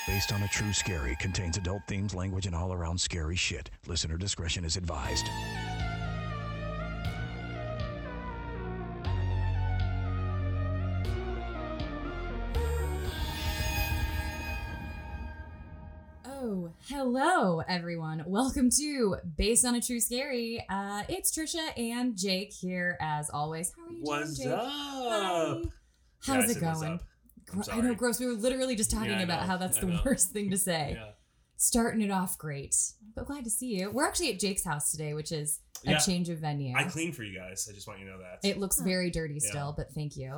Based on a true scary contains adult themes, language, and all-around scary shit. Listener discretion is advised. Oh, hello, everyone. Welcome to Based on a True Scary. It's Trisha and Jake here, as always. How are you doing, Jake? What's up? Hi. How's it going? I know, gross. We were literally just talking about how that's the worst thing to say. Yeah. Starting it off great. But glad to see you. We're actually at Jake's house today, which is a change of venue. I cleaned for you guys. I just want you to know that. It looks very dirty still, but thank you.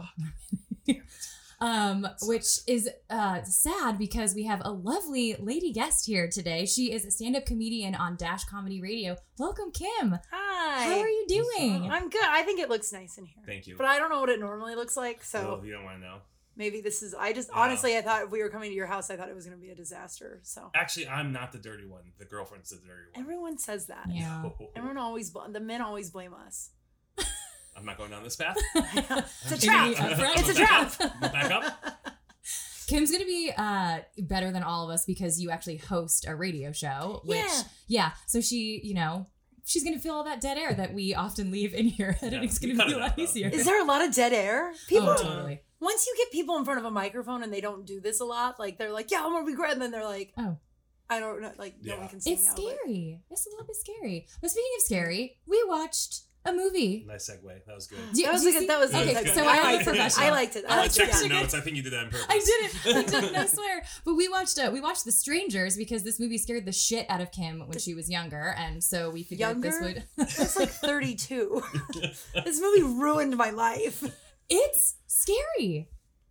Which is sad because we have a lovely lady guest here today. She is a stand-up comedian on Dash Comedy Radio. Welcome, Kim. Hi. How are you doing? I'm good. I think it looks nice in here. Thank you. But I don't know what it normally looks like, so Well, you don't want to know. maybe this is. Honestly, I thought if we were coming to your house, I thought it was going to be a disaster. So Actually, I'm not the dirty one. The girlfriend's the dirty one. everyone says that. Yeah. Everyone always, the men always blame us. I'm not going down this path. It's a trap. It's a trap. Back up. Kim's going to be better than all of us because you actually host a radio show. Which, so she, she's going to fill all that dead air that we often leave in here. Editing's going to be a lot easier. Is there a lot of dead air? People, totally. Once you get people in front of a microphone and they don't do this a lot, like they're like, yeah, I'm going to be great. And then they're like, oh. I don't know, like no one can see It's now. scary. It's a little bit scary. But speaking of scary, we watched a movie. Nice segue. That was good. That was okay. good. So I liked it. I liked it. I checked it. your notes. I think you did that on purpose. I didn't. I swear. But we watched The Strangers because this movie scared the shit out of Kim when she was younger, and so we figured this would. It's like 32. This movie ruined my life. It's scary.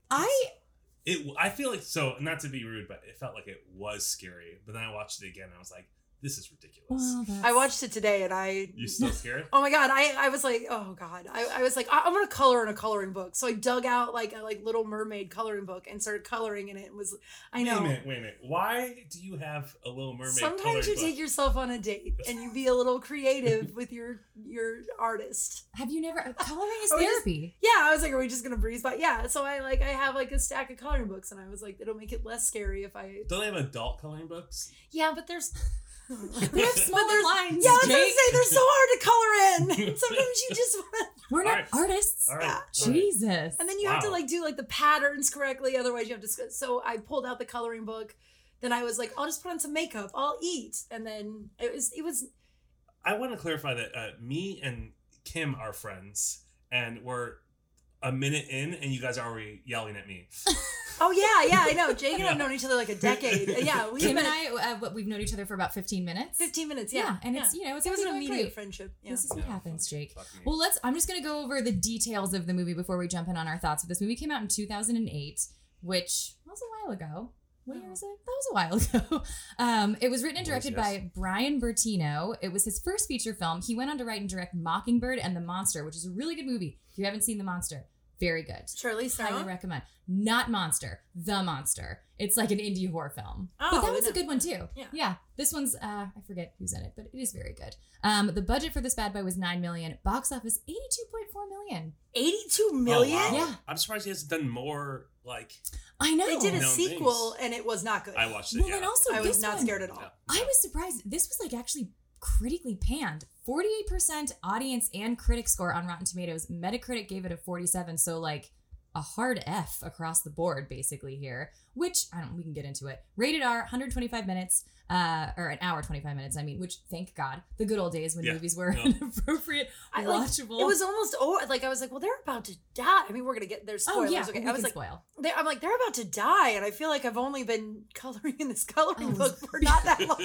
I feel like, so not to be rude, but it felt like it was scary. But then I watched it again and I was like, this is ridiculous. Well, I watched it today and You still scared? Oh my God. I was like, oh God. I was like, I'm going to color in a coloring book. So I dug out like a Little Mermaid coloring book and started coloring in it. I know. Wait a minute. Why do you have a Little Mermaid Sometimes you book? take yourself on a date and you be a little creative with your artist. Have you never? Coloring is therapy. I was like, are we just going to breeze by? Yeah. So I have like a stack of coloring books and I was like, it'll make it less scary if I. Don't they have adult coloring books? Yeah, but there's. They have smaller lines. Yeah, I was gonna say they're so hard to color in. Sometimes you just want. We're not artists. All right. Yeah. Jesus. And then you have to like do like the patterns correctly. Otherwise, you have to. So I pulled out the coloring book. Then I was like, I'll just put on some makeup. I'll eat. And then it was. I want to clarify that me and Kim are friends, and we're a minute in, and you guys are already yelling at me. Oh yeah, I know. Jake and I have known each other like a decade. Yeah, Kim and I, we've known each other for about 15 minutes. 15 minutes, and it's it's it was an going immediate great. friendship. Yeah. This is what happens, Jake. Fuck me. Well, I'm just going to go over the details of the movie before we jump in on our thoughts. This movie came out in 2008, which was a while ago. What year is it? That was a while ago. It was written and directed by Brian Bertino. It was his first feature film. He went on to write and direct Mockingbird and The Monster, which is a really good movie. If you haven't seen The Monster, very good. Charlize Theron? Highly recommend. Not Monster, The Monster. It's like an indie horror film. Oh, but that was a good one too. Yeah. This one's, I forget who's in it, but it is very good. The budget for this bad boy was $9 million. Box office, $82.4 million. 82 million? Oh, wow. Yeah. I'm surprised he hasn't done more, like... I know. They did a No, sequel and it was not good. I watched it, Well, and also I was this not one, scared at all. Yeah. I was surprised. This was like actually critically panned. 48% audience and critic score on Rotten Tomatoes. Metacritic gave it a 47, so like a hard F across the board basically here, which we can get into it. Rated R, 125 minutes, or an hour 25 minutes, which thank God, the good old days when movies were inappropriate, watchable. It was almost like I was like, well, they're about to die. I mean, we're gonna get their spoilers. Oh, yeah, okay. we I was can like, spoil. I'm like, they're about to die, and I feel like I've only been coloring in this coloring book for not that long.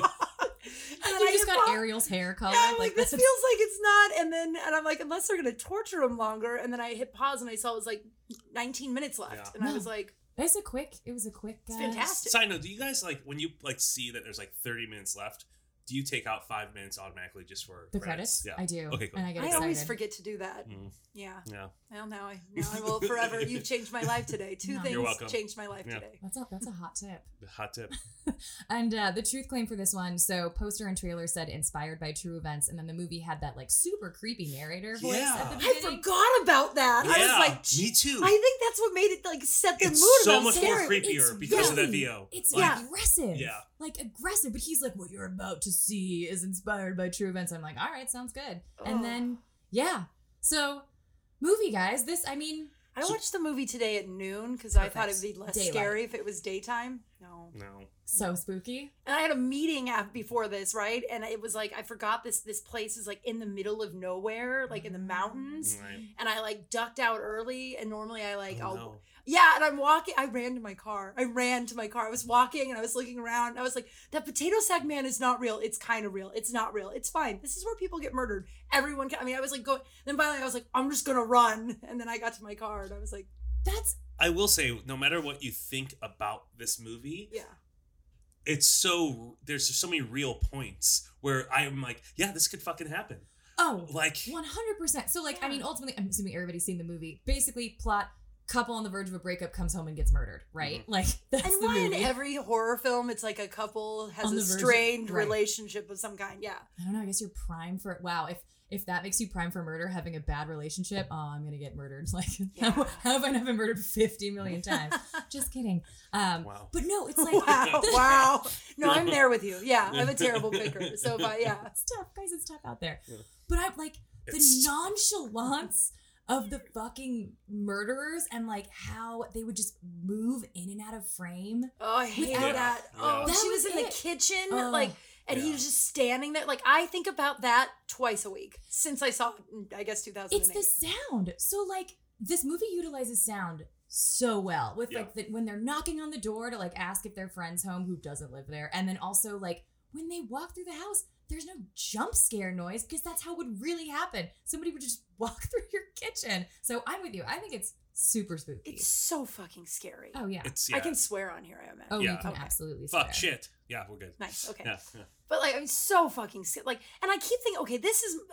And you just got Ariel's hair colored. Yeah, I'm like, this feels like it's not. And I'm like, unless they're gonna torture him longer. And then I hit pause and I saw it was like 19 minutes left, and I was like, it was a quick. it's fantastic. Side note: do you guys like when you like see that there's like 30 minutes left? Do you take out 5 minutes automatically just for the credits? Yeah, I do. Okay, cool. And I get I excited. always forget to do that. Mm. Yeah. Well, now I will forever. You've changed my life today. Two You're things welcome. changed my life Yeah. today. That's a hot tip. The hot tip. And the truth claim for this one, so poster and trailer said inspired by true events, and then the movie had that like super creepy narrator voice Yeah. at the I beginning. forgot about that. Yeah, I was like, me too. I think that's what made it like set the It's mood so about much more scary. creepier It's because of that really- VO. It's Like, aggressive. Yeah. Like aggressive, but he's like, what you're about to see is inspired by true events. I'm like, all right, sounds good. And Oh. then, yeah. So, movie, guys. This, I mean, I watched the movie today at noon because I thought it'd Perfect. be less Daylight. scary if it was daytime. No. No. so spooky. And I had a meeting before this, right? And it was like I forgot this place is like in the middle of nowhere, like in the mountains. Right. And I like ducked out early, and normally I like Oh, no. yeah, and I'm walking. I ran to my car. I was walking and I was looking around. And I was like, that potato sack man is not real. It's kind of real. It's not real. It's fine. This is where people get murdered. Everyone I mean, I was like going. Then finally I was like, I'm just gonna run. And then I got to my car and I was like, That's, I will say, no matter what you think about this movie, yeah. there's so many real points where I'm like, yeah, this could fucking happen. oh, Like, 100%. So, like, I mean, Yeah. ultimately, I'm assuming everybody's seen the movie. Basically, plot, couple on the verge of a breakup comes home and gets murdered, right? Like, that's And the why in movie. every horror film it's like a couple has On a the verge of- strained right. relationship of some kind. Yeah. I don't know. I guess you're prime for it. Wow. If that makes you prime for murder, having a bad relationship, oh, I'm going to get murdered. Like, Yeah. how have I not been murdered 50 million times? Just kidding. wow. But no, it's like, Wow. No, I'm there with you. Yeah. I'm a terrible picker. So, but yeah. it's tough. Guys, it's tough out there. Yeah. But I'm like, the It's- nonchalance of the fucking murderers and like how they would just move in and out of frame. Oh, I hate Without- that. Oh, That she was was in the it. kitchen, Oh. like, and he Yeah. was just standing there. Like, I think about that twice a week since I saw it in, I guess, 2008. It's the sound. So like this movie utilizes sound so well with like when they're knocking on the door to like ask if their friend's home who doesn't live there, and then also like when they walk through the house, there's no jump scare noise because that's how it would really happen. Somebody would just walk through your kitchen. So I'm with you. I think it's super spooky. It's so fucking scary. Oh yeah. It's, I can swear on here, I imagine. Oh, Yeah. you can Okay. absolutely swear. fuck shit. Yeah, we're good. Nice. Okay. Yeah. Yeah. But like, I'm so fucking like, and I keep thinking, okay,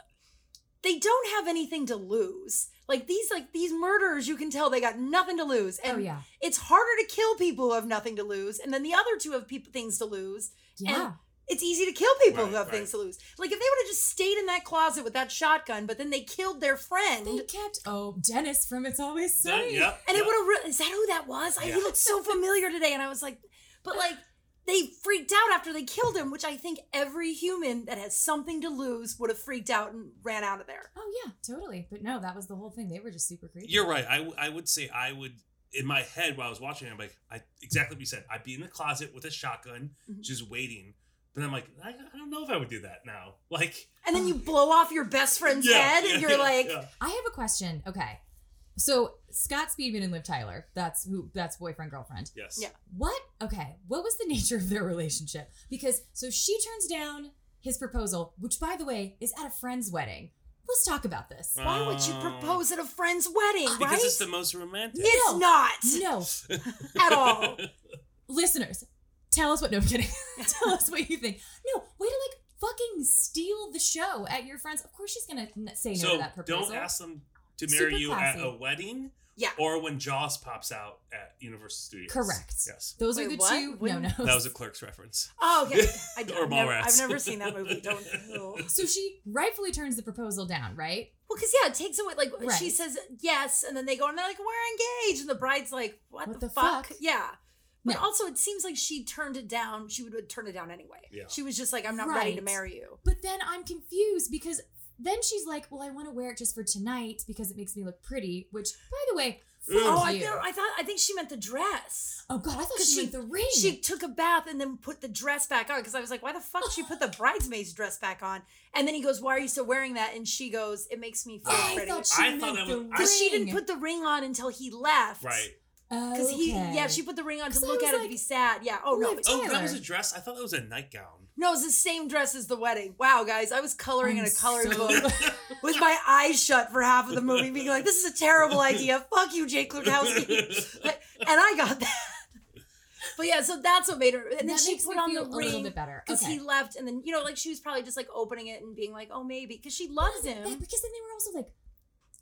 they don't have anything to lose. Like these murderers, you can tell they got nothing to lose. And Oh yeah. it's harder to kill people who have nothing to lose. And then the other two have things to lose. Yeah. And it's easy to kill people who Right, have right. things to lose. Like if they would have just stayed in that closet with that shotgun, but then they killed their friend. They kept Dennis from It's Always Yeah, Sunny. yeah, And yeah. it would have. Is that who that was? Yeah. He looked so familiar today, and I was like, but like they freaked out after they killed him, which I think every human that has something to lose would have freaked out and ran out of there. Oh yeah, totally. But no, that was the whole thing. They were just super creepy. You're right. I would say I would, in my head while I was watching it, I'm like, exactly what you said. I'd be in the closet with a shotgun, Mhm. just waiting. But I'm like, I don't know if I would do that now. Like, And then you blow off your best friend's head, and you're like, yeah. I have a question. Okay. So Scott Speedman and Liv Tyler, that's boyfriend, girlfriend. Yes. Yeah. What was the nature of their relationship? Because so she turns down his proposal, which by the way is at a friend's wedding. Let's talk about this. why would you propose at a friend's wedding, Because right? it's the most romantic. It's No. not No, at all. listeners, tell us what. No, I'm kidding. Tell us what you think. No, way to like fucking steal the show at your friends. Of course, she's gonna say no So to that proposal. don't ask them to Super marry you classy. at a wedding Yeah. or when Jaws pops out at Universal Studios. Correct. Yes. Those are Wait, the what? two. When- No. That was a Clerks reference. Oh, okay. Or Mallrats. I've never seen that movie. Don't. Oh. So she rightfully turns the proposal down, right? Well, because it takes away, like, Right. she says yes, and then they go, and they're like, we're engaged. And the bride's like, what the fuck? fuck? Yeah. But No. also, it seems like she turned it down. She would have turned it down anyway. Yeah. She was just like, I'm not ready to Right. marry you. But then I'm confused because then she's like, well, I want to wear it just for tonight because it makes me look pretty, which, by the way, fuck Oh, you. I think she meant the dress. Oh, God, I thought 'Cause she meant the ring. She took a bath and then put the dress back on because I was like, why the fuck did she put the bridesmaid's dress back on? And then he goes, why are you still wearing that? And she goes, it makes me feel I pretty. thought she I meant thought that the was- I- Because she didn't ring. put the ring on until he left. Right. Because she put the ring on to 'Cause I look was at it like, to be sad. Yeah. Oh, no. Liv Oh, that Tyler. was a dress? I thought that was a nightgown. No, it's the same dress as the wedding. Wow, guys, I was coloring in a coloring so- book with my eyes shut for half of the movie, being like, "This is a terrible idea. Fuck you, Jake Lukowski." And I got that. But yeah, so that's what made her. And then That she makes put me on feel the a little ring bit better. because Okay. he left, and then like she was probably just like opening it and being like, "Oh, maybe," because she loves him. Because then they were also like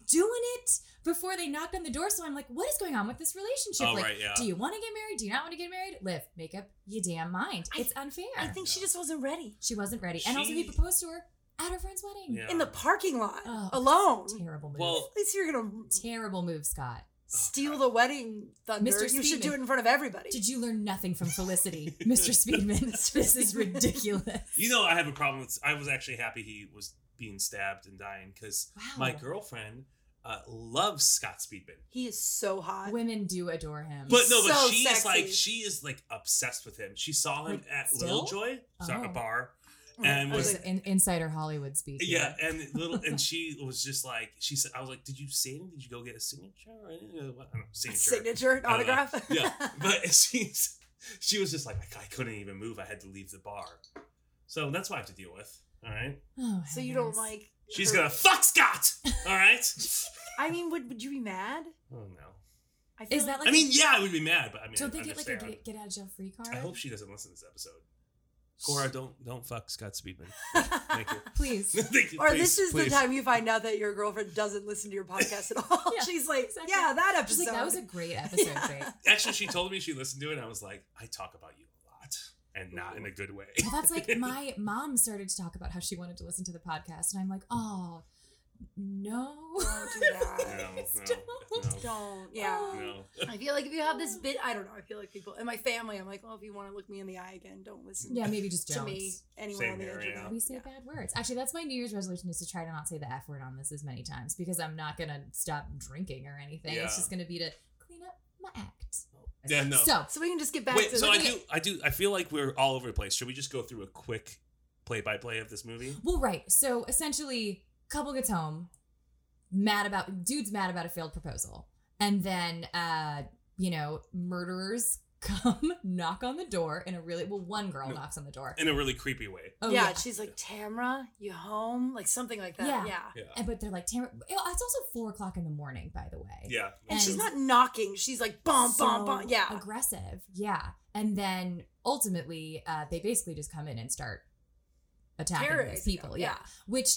doing it before they knocked on the door. So I'm like, what is going on with this relationship? Oh, like, right, yeah. do you want to get married? Do you not want to get married? Liv, make up your damn mind. It's unfair. I think she just wasn't ready. She wasn't ready. And also he She- proposed to her at her friend's wedding. Yeah. In the parking lot, Oh, alone. Terrible move. Well, At least you're gonna terrible move, Scott. steal the wedding thunder. Mr. You should Speedman. do it in front of everybody. Did you learn nothing from Felicity, Mr. Speedman? This is ridiculous. You know, I have a problem with. I was actually happy he was being stabbed and dying because Wow. my girlfriend loves Scott Speedman. He is so hot. Women do adore him. But no, but So she sexy. is like obsessed with him. She saw him Like, at still? Little Joy, Oh. a bar, Oh, and I was like- Insider Hollywood speak. yeah, and she was just like she said. I was like, did you say anything? Did you go get a signature or anything? I don't know, signature. Signature, I don't know. autograph. Yeah, but she was just like, I couldn't even move. I had to leave the bar. So that's what I have to deal with. All right. Oh, So you don't heavens. like? She's her- gonna fuck Scott. All right. I mean, would you be mad? Oh no. I feel Is that like? I mean, yeah, I would be mad, but I mean, don't they get like a understand. get out of jail free card? I hope she doesn't listen to this episode. Cora, don't fuck Scott Speedman. Thank you. Please. Thank you. Or please, this is please. the time you find out that your girlfriend doesn't listen to your podcast at all. Yeah, She's like, exactly. yeah, that episode. She's like, that was a great episode, babe. Actually, she told me she listened to it, and I was like, I talk about you a lot, and not in a good way. Well, that's like my mom started to talk about how she wanted to listen to the podcast, and I'm like, oh, no. Don't do that. No. Don't. Yeah. No. I feel like if you have this bit, I don't know. I feel like people in my family, I'm like, well, if you want to look me in the eye again, don't listen. Yeah, maybe just to don't. me anywhere Same on the here, edge yeah. of We it. say Yeah. bad words. Actually, that's my New Year's resolution is to try to not say the F word on this as many times because I'm not gonna stop drinking or anything. Yeah. It's just gonna be to clean up my act. Yeah, no. So we can just get back Wait, to so the I feel like we're all over the place. Should we just go through a quick play-by-play of this movie? well, right. So essentially, couple gets home, dude's mad about a failed proposal, and then murderers come knock on the door in a really one girl knocks on the door. In a really creepy way. Oh yeah, she's like, Tamra, you home? Like something like that. Yeah. Yeah. Yeah. But they're like, Tamara. It's also 4:00 in the morning, by the way. Yeah. And she's not knocking. She's like, bum, bum, bum. So Yeah. aggressive. Yeah. And then ultimately, they basically just come in and start attacking these Terrorizing people. them, Yeah. yeah. Which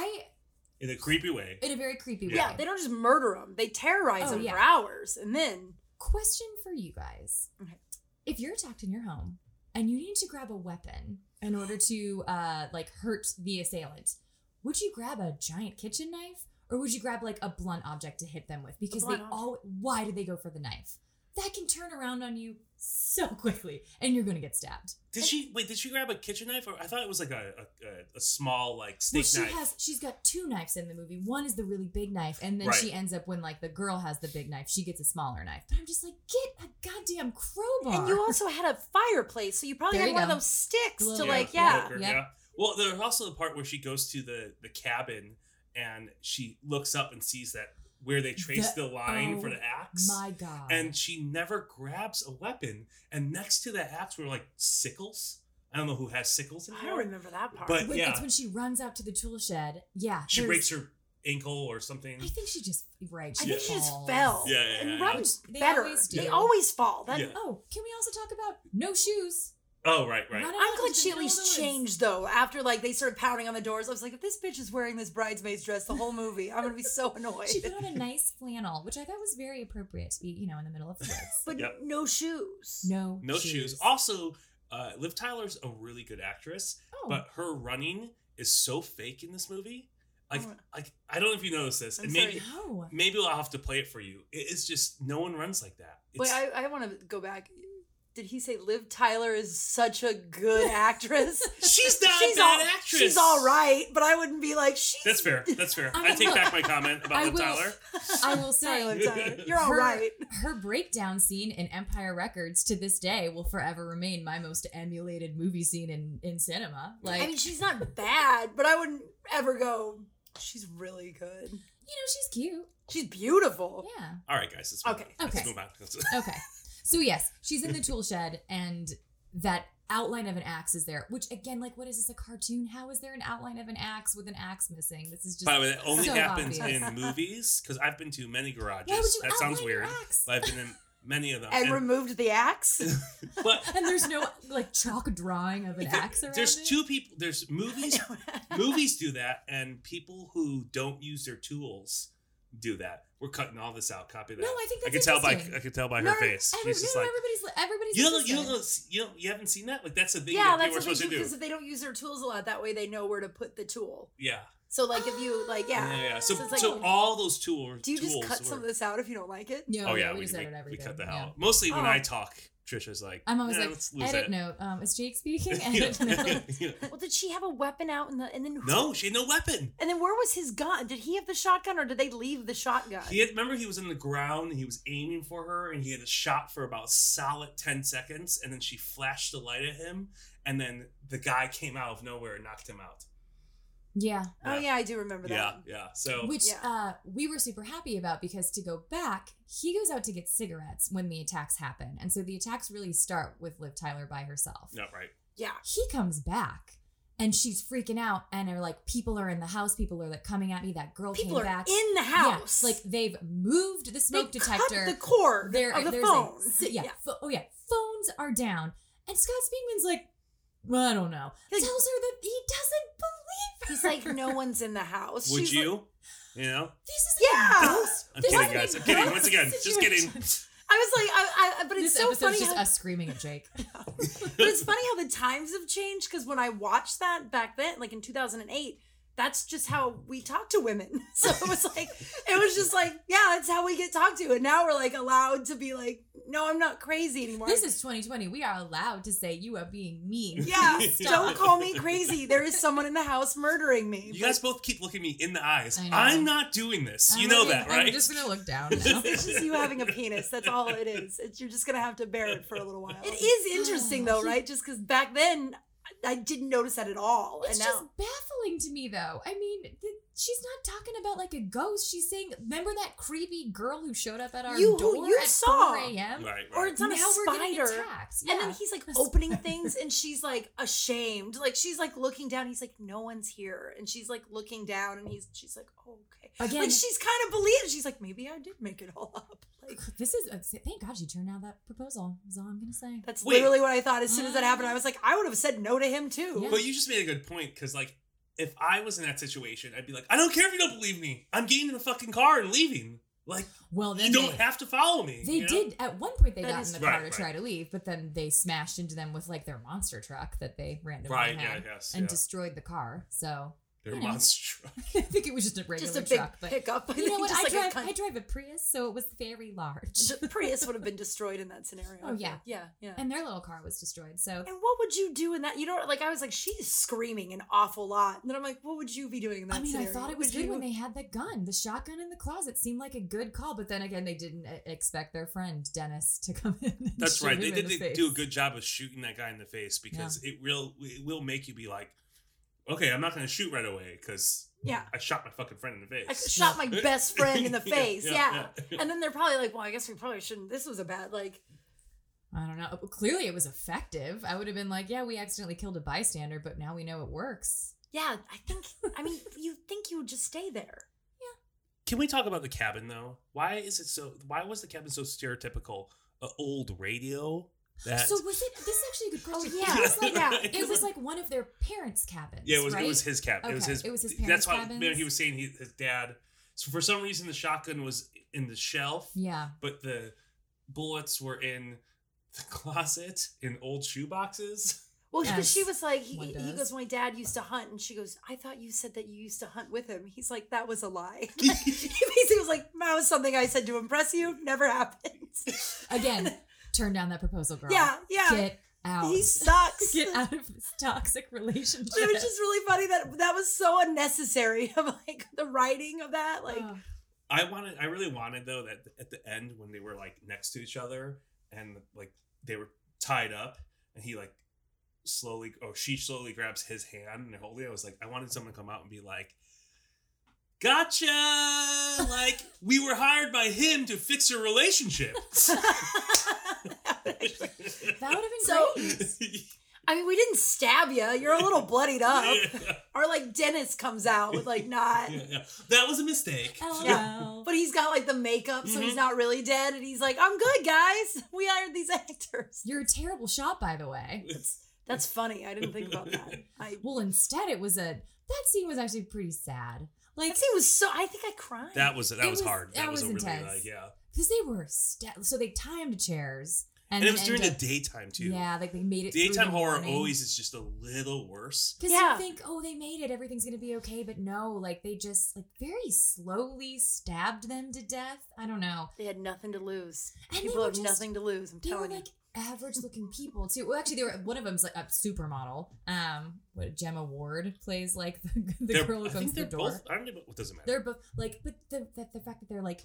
In a creepy way. in a very creepy way. Yeah, they don't just murder them. They terrorize Oh, them yeah. for hours. And then, Question for you guys. Okay. If you're attacked in your home and you need to grab a weapon in order to hurt the assailant, would you grab a giant kitchen knife or would you grab like a blunt object to hit them with? Because why did they go for the knife? That can turn around on you so quickly and you're going to get stabbed. Did she grab a kitchen knife? Or I thought it was like a small like steak knife. She's got two knives in the movie. One is the really big knife, and then Right. she ends up when like the girl has the big knife, she gets a smaller knife. But I'm just like, get a goddamn crowbar. and you also had a fireplace. So you probably There had you one of go. those sticks The to little- like, Yeah. yeah. Poker, Yep. Well, there's also the part where she goes to the cabin and she looks up and sees that where they trace the line for the axe. My God. And she never grabs a weapon. And next to the axe were like sickles. I don't know who has sickles I don't anymore. remember that part. But yeah, It's when she runs out to the tool shed. Yeah. she there's- breaks her ankle or something. I think she just I think she just falls. fell. Yeah, yeah, And yeah. runs They better. always do. They always fall. That, Yeah. Oh, can we also talk about no shoes? Oh, right. Run out I'm glad into she the at middle of least the woods. changed though. After like they started pounding on the doors, I was like, if this bitch is wearing this bridesmaid's dress the whole movie, I'm gonna be so annoyed. She put on a nice flannel, which I thought was very appropriate to be, in the middle of the woods. But Yep. no shoes. No shoes. Also, Liv Tyler's a really good actress, Oh. but her running is so fake in this movie. Like, Oh. I don't know if you notice this, I'm and sorry. maybe I'll have to play it for you. It is just no one runs like that. Wait, I want to go back. Did he say Liv Tyler is such a good actress? She's not a bad actress. She's all right, but I wouldn't be like, she's... That's fair. That's fair. I I mean, take look, back my comment about I Liv will- Tyler. I will Sorry, say, Liv Tyler. You're all her, right. her breakdown scene in Empire Records to this day will forever remain my most emulated movie scene in cinema. Like, I mean, she's not bad, but I wouldn't ever go, she's really good. she's cute. She's beautiful. Yeah. All right, guys. Let's move Okay. on. Okay. Let's move on. Okay. So yes, she's in the tool shed and that outline of an axe is there, which again, like, what is this, a cartoon? How is there an outline of an axe with an axe missing? This is just By the way, that only so happens obvious. in movies because I've been to many garages. Why would you That sounds outline weird, your axe? but I've been in many of them. And removed the axe. but And there's no like chalk drawing of an axe around there's it? two people. There's movies. Movies do that, and people who don't use their tools do that. We're cutting all this out. Copy that. No, I think that's I could tell by her No, face. She's just like, everybody's you haven't seen that? Like that's the thing Yeah, that people are that's what supposed they to do do. because if they don't use their tools a lot, that way they know where to put the tool. Yeah. So like if you like Yeah. So, it's like, so all those tools. do you just cut some of this out if you don't like it? Yeah, Oh yeah, we we just edit everything. cut the hell Yeah. out. Mostly when Oh. I talk, Trisha's like, I'm always let's lose edit it. note. Is Jake speaking? Edit note. Yeah. Well, did she have a weapon out and then No, she had no weapon. And then where was his gun? Did he have the shotgun or did they leave the shotgun? Remember he was in the ground and he was aiming for her and he had a shot for about solid 10 seconds and then she flashed the light at him and then the guy came out of nowhere and knocked him out. Yeah. Oh yeah, I do remember that. Yeah. So Which we were super happy about because to go back, he goes out to get cigarettes when the attacks happen. And so the attacks really start with Liv Tyler by herself. no, right. Yeah. He comes back and she's freaking out and are like, people are in the house, people are like coming at me. That girl People came are back. in the house. Yeah, like they've moved the smoke They detector. cut the cord of the there's phone. Phones are down. And Scott Speakman's like, well, I don't know. Like- Tells her that he doesn't believe her. He's like, no one's in the house. Would She's you? like- You know? This is Yeah. a ghost. I'm This kidding, is guys. a I'm kidding. ghost Once again, just kidding. situation. I was like, but it's This so episode's funny. just How, us screaming at Jake. but it's funny how the times have changed because when I watched that back then, like in 2008, that's just how we talk to women. So it was just like, yeah, that's how we get talked to. And now we're like allowed to be like, no, I'm not crazy anymore. This is 2020. We are allowed to say you are being mean. yeah, Stop. don't call me crazy. There is someone in the house murdering me. You guys both keep looking me in the eyes. I know. I'm not doing this. You know that, right? I'm just gonna look down now. It's just you having a penis. That's all it is. You're just gonna have to bear it for a little while. It is interesting though, right? Just because back then I didn't notice that at all, It's and just now baffling to me, though. I mean, she's not talking about like a ghost. She's saying, remember that creepy girl who showed up at our door you at saw. 4 a.m.? Right. or it's on Now a we're getting spider. attacked. And Yeah. then he's like opening things and she's like ashamed. Like she's like looking down. He's like, no one's here. And she's like looking down and she's like, oh, okay. Again- Like she's kind of believed. She's like, maybe I did make it all up. Like This is, thank God she turned down that proposal, is all I'm going to say. that's Wait. literally what I thought as soon as that happened. I was like, I would have said no to him too. Yeah. But you just made a good point because, like, if I was in that situation, I'd be like, I don't care if you don't believe me. I'm getting in the fucking car and leaving. Like, Well, then you don't have to follow me. They you know? did at one point. They That got is in the car right, to try to leave, but then they smashed into them with like their monster truck that they randomly Right, yeah, had I guess, and yeah. destroyed the car. So They're you know. monster truck. I think it was just a regular Just a big truck, but pickup. you know what? Just I like drive. I drive a Prius, so it was very large. The Prius would have been destroyed in that scenario. Oh, yeah. Yeah. And their little car was destroyed. So And what would you do in that? You know, like I was like, she's screaming an awful lot. And then I'm like, what would you be doing in that I mean, scenario? I thought it was Would good you- when they had the gun, the shotgun in the closet. Seemed like a good call, but then again, they didn't expect their friend Dennis to come in. And That's shoot right. They him in did the face. do a good job of shooting that guy in the face because it will make you be like, okay, I'm not going to shoot right away because Yeah. I shot my fucking friend in the face. I shot my best friend in the Yeah, face. yeah, Yeah. yeah. And then they're probably like, well, I guess we probably shouldn't. This was a bad, like, I don't know. Clearly, it was effective. I would have been like, yeah, we accidentally killed a bystander, but now we know it works. yeah, I mean, you think you would just stay there. Can we talk about the cabin though? Why was the cabin so stereotypical? Old radio. That So was it? This is actually a good question. yeah. It was like, Yeah. it was like one of their parents' cabins. Yeah, it was. right? It was his cabin. Okay, It was his. parents' That's why cabins. he was saying his dad. So for some reason, the shotgun was in the shelf, Yeah. but the bullets were in the closet in old shoe boxes. Well, because Yes, she was like, one he does. goes, my dad used to hunt. And she goes, I thought you said that you used to hunt with him. He's like, that was a lie. He basically was like, that was something I said to impress you. Never happened. Again, turn down that proposal, girl. Yeah. Get out. He sucks. Get out of this toxic relationship. It was just really funny that was so unnecessary of like the writing of that. Like, Ugh. I really wanted though that at the end when they were like next to each other and like they were tied up and he like she slowly grabs his hand and they're holding it. I was like, I wanted someone to come out and be like, gotcha! Like, we were hired by him to fix your relationship. That would have been So- great. I mean, we didn't stab you. You're a little bloodied up. Yeah. Or like Dennis comes out with like not. Yeah. That was a mistake. LOL. But he's got like the makeup, so Mm-hmm. he's not really dead. And he's like, I'm good, guys. We hired these actors. You're a terrible shot, by the way. That's funny. I didn't think about that. Well, instead, it was that scene was actually pretty sad. Like That scene was so. I think I cried. That was was- hard. that was a really intense. like yeah. because they were so they tie him to chairs, And it then was during end the up- daytime too. Yeah, like they made it. through Daytime the horror morning. always is just a little worse. Because Yeah. you think, oh, they made it, everything's gonna be okay, but no, like they just like very slowly stabbed them to death. I don't know. They had nothing to lose. And they People were have just- nothing to lose. I'm They were telling you. like average-looking people too. Well, actually, they were. One of them's like a supermodel. What Gemma Ward plays like the girl who I comes think to the they're door. both. I don't know. It doesn't matter. They're both like, but the fact that they're like,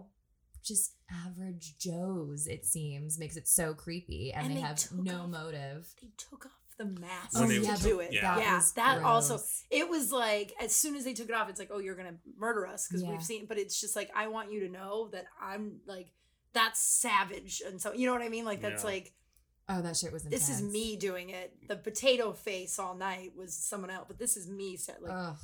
just average Joes, it seems, makes it so creepy, and they have took no off- motive. They took off the mask When to they- do it. yeah. Yeah, was that also. gross. It was like as soon as they took it off, it's like, oh, you're gonna murder us because Yeah. we've seen. But it's just like I want you to know that I'm like that's savage, and so you know what I mean. Like that's Yeah. like Oh, that shit was intense. this is me doing it. The potato face all night was someone else, but this is me. Like Ugh.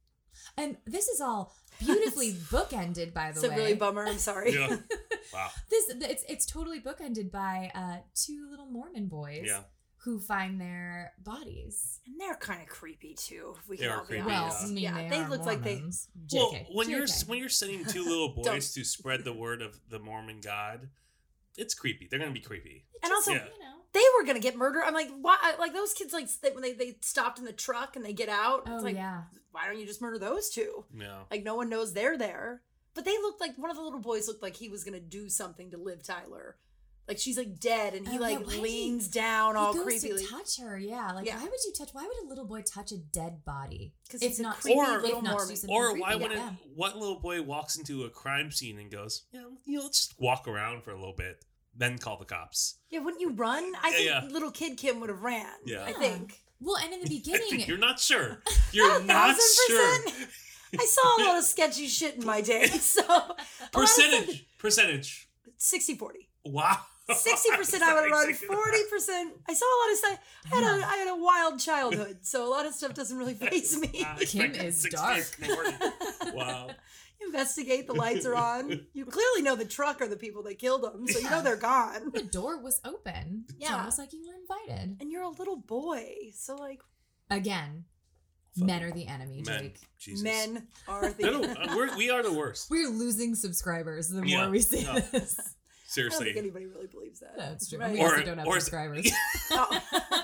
And this is all beautifully bookended, by the it's a way. really bummer. I'm sorry. Yeah. Wow. It's totally bookended by two little Mormon boys Yeah. who find their bodies. And they're kind of creepy too. If we They can are all be creepy, Well, honest. I mean, yeah, they they are look like they. Mormons. Well, JK. when JK. you're sending two little boys Don't. to spread the word of the Mormon God, it's creepy. They're gonna be creepy. And also, Yeah. they were gonna get murdered. I'm like, why? Like those kids, like when they stopped in the truck and they get out. Oh it's like, yeah. why don't you just murder those two? No. Like no one knows they're there. But they looked like one of the little boys looked like he was gonna do something to Liv Tyler. Like she's like dead and he Oh, like yeah, why leans down all He goes creepily. to touch her, yeah. Like, Yeah. why would a little boy touch a dead body? 'Cause If he's a not, creepy Or- little if not, Mormon. do something Or creepy. why wouldn't Yeah. what little boy walks into a crime scene and goes, let's just walk around for a little bit, then call the cops. Yeah, wouldn't you run? I think Yeah. little kid Kim would have ran. Yeah. I think. Well, and in the beginning, You're not sure. You're not sure. 1000%. I saw a lot of sketchy shit in my day. So a lot of Percentage. 60-40. Wow. 60% I would have run. 60%. 40%. I saw a lot of stuff. I had a wild childhood, so a lot of stuff doesn't really faze me. I Kim expected is 60, dark. 40. Wow. Investigate. The lights are on. You clearly know the truck are the people that killed them, so you know they're gone. the door was open. It's Yeah. almost like you were invited. And you're a little boy, so like Again, Fuck. men are the enemy, Men. Jake. Jesus. men are They're the. the- we are the worst. We're losing subscribers the Yeah. more we say No. this. I don't think Seriously. anybody really believes that. That's true. Right? We Or- also don't have or- subscribers. Oh.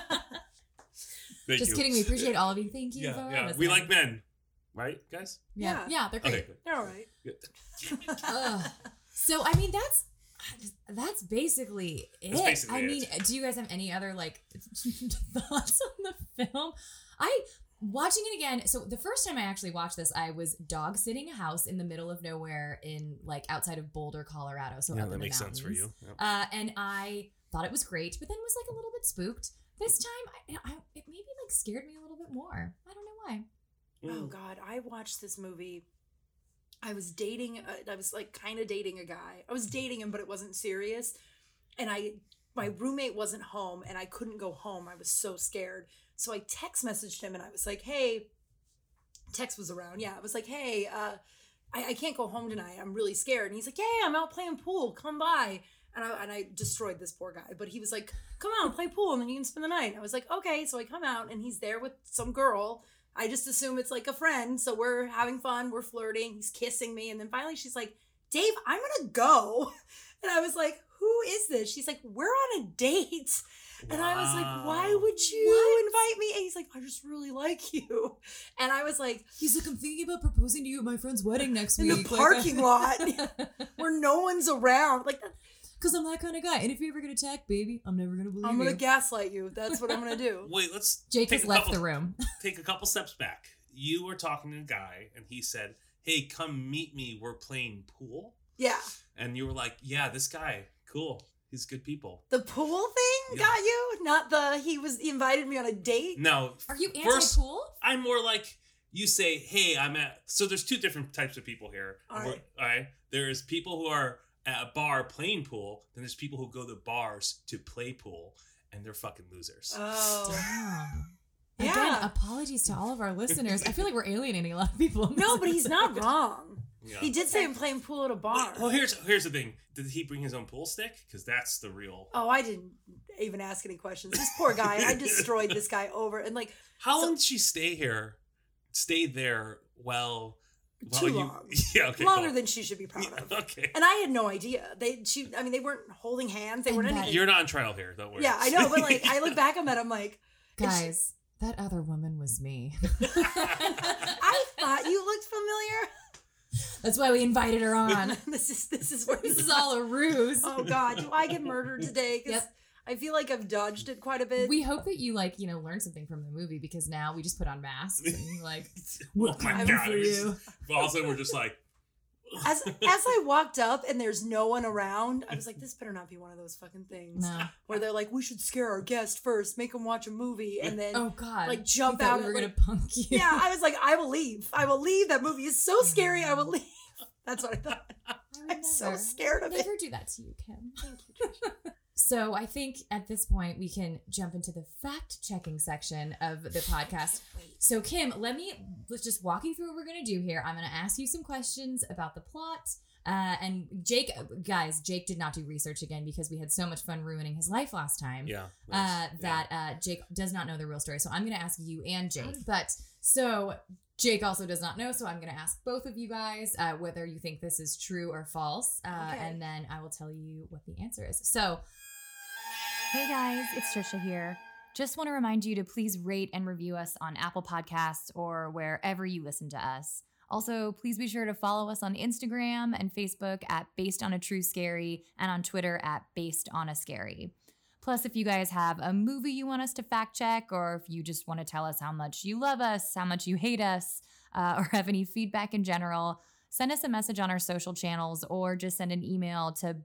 Thank Just you. kidding. We appreciate all of you. Thank you. Yeah, for yeah. listening. We like men. Right, guys? Yeah, Yeah. they're great. Okay, good. They're all right. Good. Ugh. So I mean that's basically it. That's basically I mean, it. do you guys have any other like thoughts on the film? Watching it again. So the first time I actually watched this, I was dog sitting a house in the middle of nowhere in like outside of Boulder, Colorado. So Yeah, up in that the makes sense for mountains. you. Yep. And I thought it was great, but then was like a little bit spooked. This time, it maybe like scared me a little bit more. I don't know why. Oh God, I watched this movie. I was dating. I was like kind of dating a guy. I was dating him, but it wasn't serious. And my roommate wasn't home, and I couldn't go home. I was so scared. So I text messaged him, and I was like, "Hey." Text was around. Yeah, I was like, "Hey, I can't go home tonight. I'm really scared." And he's like, "Yeah, I'm out playing pool. Come by." And I destroyed this poor guy. But he was like, "Come out, play pool, and then you can spend the night." And I was like, "Okay." So I come out, and he's there with some girl. I just assume it's like a friend. So we're having fun. We're flirting. He's kissing me. And then finally she's like, "Dave, I'm going to go." And I was like, "Who is this?" She's like, "We're on a date." And I was like, "Why would you invite me?" And he's like, "I just really like you." And I was like, He's like, I'm thinking about proposing to you at my friend's wedding next in week. the parking lot where no one's around. Like, Because I'm that kind of guy. And if you ever get attacked, baby, I'm never going to believe I'm going you. to gaslight you. That's what I'm going to do. Wait, let's Jake take has a left couple- the room. Take a couple steps back. You were talking to a guy, and he said, "Hey, come meet me. We're playing pool." Yeah. And you were like, "Yeah, this guy, cool. He's good people." The pool thing Yeah. got you? Not he invited me on a date? No. Are you first, anti-pool? I'm more like you say, "Hey, I'm at." So there's two different types of people here. All right. All right. There's people who are at a bar playing pool. Then there's people who go to bars to play pool, and they're fucking losers. Oh. Damn. Yeah. Again, apologies to all of our listeners. I feel like we're alienating a lot of people. in No, this but he's not episode. wrong. Yeah. He did say I'm playing pool at a bar. Well, here's the thing. Did he bring his own pool stick? Because that's the real. Oh, I didn't even ask any questions. This poor guy, I destroyed this guy over. And like, How so- long did she stay here? Stay there? Well, Too long. Yeah, okay. Longer cool. than she should be proud of. Okay. And I had no idea. They weren't holding hands. They weren't And that- anything. You're not on trial here. Don't worry. Yeah, I know. But like, I look back on that, I'm like, Guys, that other woman was me. I thought you looked familiar. That's why we invited her on. This is where This is all a ruse. Oh God, do I get murdered today? 'Cause Yep. I feel like I've dodged it quite a bit. We hope that you learn something from the movie, because now we just put on masks and like, Oh we'll my come God. for you. But also, we're just like, As I walked up and there's no one around, I was like, this better not be one of those fucking things No. where they're like, we should scare our guest first, make them watch a movie, and then Oh God. like jump We thought out. we were like- gonna punk you. yeah, I was like, I will leave. I will leave. That movie is so scary. I will leave. That's what I thought. I'm so scared of it. Never do that to you, Kim. Thank you, Tricia. So I think at this point we can jump into the fact-checking section of the podcast. So Kim, let's just walk you through what we're going to do here. I'm going to ask you some questions about the plot. And Jake did not do research again because we had so much fun ruining his life last time. yeah. Jake does not know the real story. So I'm going to ask you and Jake. But so Jake also does not know. So I'm going to ask both of you guys whether you think this is true or false. Okay. And then I will tell you what the answer is. So Hey guys, it's Trisha here. Just want to remind you to please rate and review us on Apple Podcasts or wherever you listen to us. Also, please be sure to follow us on Instagram and Facebook at Based on a True Scary and on Twitter at Based on a Scary. Plus, if you guys have a movie you want us to fact check, or if you just want to tell us how much you love us, how much you hate us, or have any feedback in general, send us a message on our social channels or just send an email to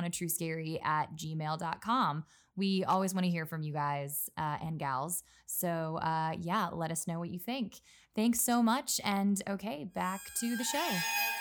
basedonatruescary@gmail.com. We always want to hear from you guys and gals. So yeah, let us know what you think. Thanks so much. And okay, back to the show.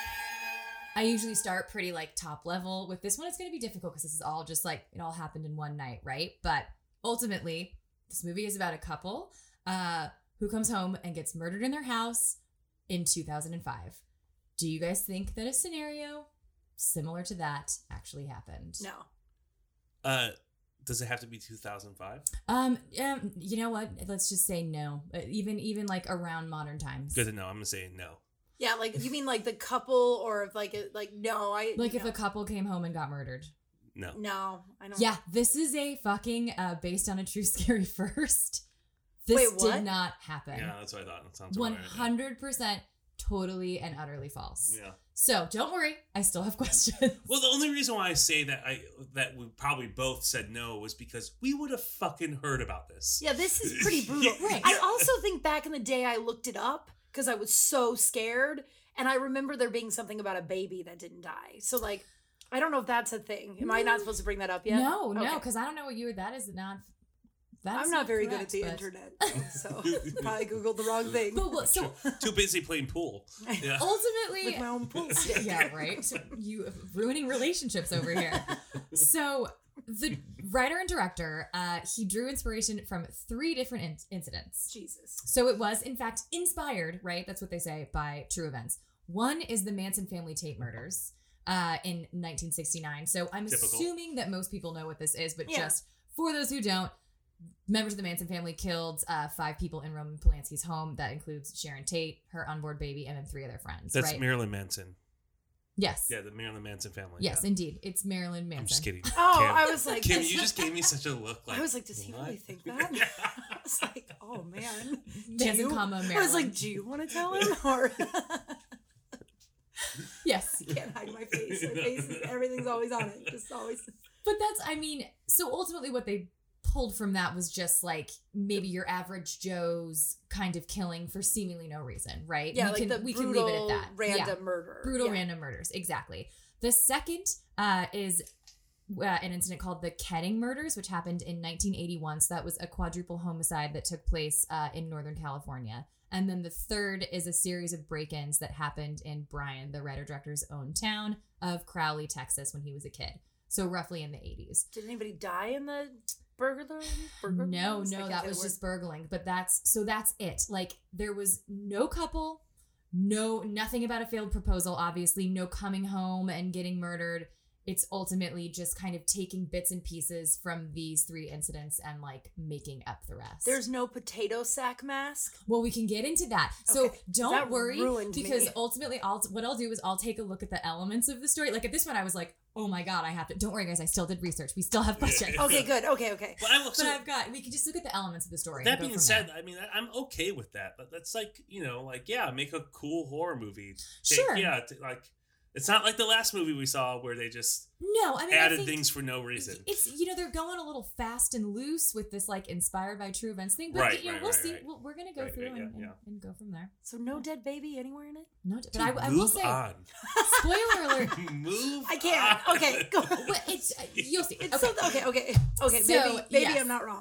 I usually start pretty top level. With this one, it's going to be difficult because this is all just it all happened in one night, right? But ultimately, this movie is about a couple who comes home and gets murdered in their house in 2005. Do you guys think that a scenario similar to that actually happened? No. Does it have to be 2005? You know what? Let's just say no. Even around modern times. Good to know. I'm gonna say no. Yeah, you mean the couple, or if no, I if a couple came home and got murdered. No. No, I don't. Yeah, this is a fucking Based on a True Scary first. This Wait, what? did not happen. Yeah, that's what I thought. That sounds right. 100% totally and utterly false. Yeah. So don't worry, I still have questions. Well, the only reason why I say that we probably both said no was because we would have fucking heard about this. Yeah, this is pretty brutal. Right. I also think back in the day I looked it up because I was so scared, and I remember there being something about a baby that didn't die. So I don't know if that's a thing. Am I not supposed to bring that up yet? No, Okay. because I don't know what year that is. I'm not very good at correct, the but- internet, so probably Googled the wrong thing. But so Too busy playing pool. Yeah. ultimately, With my own pool stick. yeah, right. So you ruining relationships over here. So the writer and director, he drew inspiration from 3 different incidents. Jesus. So it was, in fact, inspired, right? That's what they say, by true events. One is the Manson family tape murders in 1969. So I'm Typical. assuming that most people know what this is, but Yeah. just for those who don't, members of the Manson family killed 5 people in Roman Polanski's home. That includes Sharon Tate, her unborn baby, and then 3 of their friends. That's right? Marilyn Manson. Yes. Yeah, the Marilyn Manson family. Yes, yeah. indeed. It's Marilyn Manson. I'm just kidding. Oh, Kim, I was like, Kim, you just gave me such a look. I was like, does he what? really think that? I was like, oh man. Manson, comma, Marilyn. I was like, do you want to tell him or? yes. Can't hide my face. My face is, everything's always on it. Just always. But so ultimately what they pulled from that was just maybe your average Joe's kind of killing for seemingly no reason, right? Yeah, we the can brutal, leave it at that. random murder. Brutal Yeah. random murders, exactly. The second is an incident called the Ketting murders, which happened in 1981. So that was a quadruple homicide that took place in Northern California. And then the third is a series of break-ins that happened in Brian, the writer-director's own town of Crowley, Texas, when he was a kid. So roughly in the 80s. Did anybody die in the burglary? No, that was just burgling. But that's it. There was no couple, nothing about a failed proposal, obviously, no coming home and getting murdered. it's ultimately just kind of taking bits and pieces from these 3 incidents and like making up the rest. There's no potato sack mask. Well, we can get into that. So Okay, don't that worry, ruined because me. ultimately, what I'll do is I'll take a look at the elements of the story. Like at this one, I was like, oh my god, I have to. Don't worry, guys, I still did research. We still have questions. Yeah. Okay, good. Okay. But We can just look at the elements of the story. That and go being from said, there. I mean, I'm okay with that. But that's like, make a cool horror movie. Sure. It's not like the last movie we saw where they just No, I mean, I added think things for no reason. It's they're going a little fast and loose with this like inspired by true events thing, but Right, we'll see. right. We're gonna go Right, through right, and, yeah. and go from there. So no dead baby anywhere in it? No, but I will Move say, on. spoiler alert. Move. I can't. on. Okay, go. But it's you'll see. It's Okay. okay. So, Maybe yes. I'm not wrong.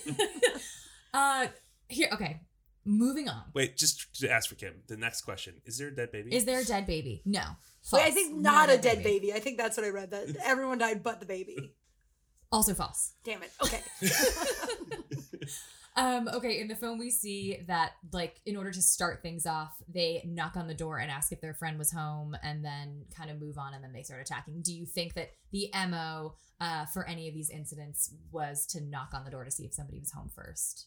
Here. Okay. Moving on. Wait, just to ask for Kim, the next question: is there a dead baby? Is there a dead baby? No. Wait, I False. think not a dead baby. I think that's what I read. That everyone died but the baby. Also false. Damn it. Okay. Okay, in the film we see that like in order to start things off, they knock on the door and ask if their friend was home and then kind of move on and then they start attacking. Do you think that the MO for any of these incidents was to knock on the door to see if somebody was home first?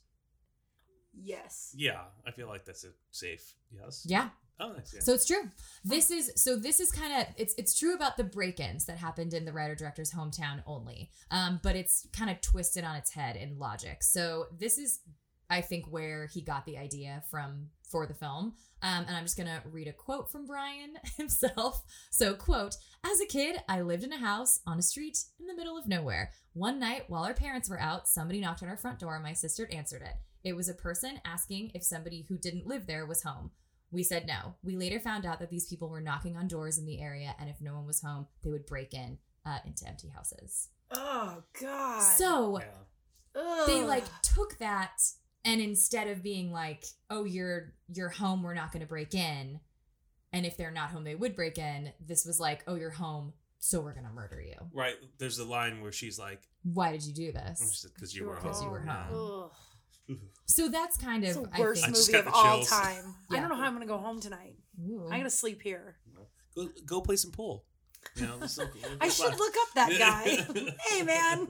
Yes. Yeah, I feel like that's a safe yes. Yeah. Oh, nice. Yeah. So it's true. This is kind of it's true about the break-ins that happened in the writer-director's hometown only. But it's kind of twisted on its head in logic. So this is, I think, where he got the idea from for the film. And I'm just gonna read a quote from Brian himself. So, quote, "As a kid, I lived in a house on a street in the middle of nowhere. One night, while our parents were out, somebody knocked on our front door and my sister answered it. It was a person asking if somebody who didn't live there was home. We said no. We later found out that these people were knocking on doors in the area, and if no one was home, they would break in into empty houses." Oh God. So Yeah. Ugh. they like took that, and instead of being like, "Oh, you're home, we're not going to break in," and if they're not home, they would break in. This was like, "Oh, you're home, so we're going to murder you." Right. There's a line where she's like, Why did you do this? "Because you were home." Because you were home. Ugh. So that's kind It's of the worst I I just movie got of the all chills. time. I Yeah. don't know how I'm gonna go home tonight. think. Ooh. I'm gonna sleep here. Go play some pool. Just like, I should look up that guy. Hey man.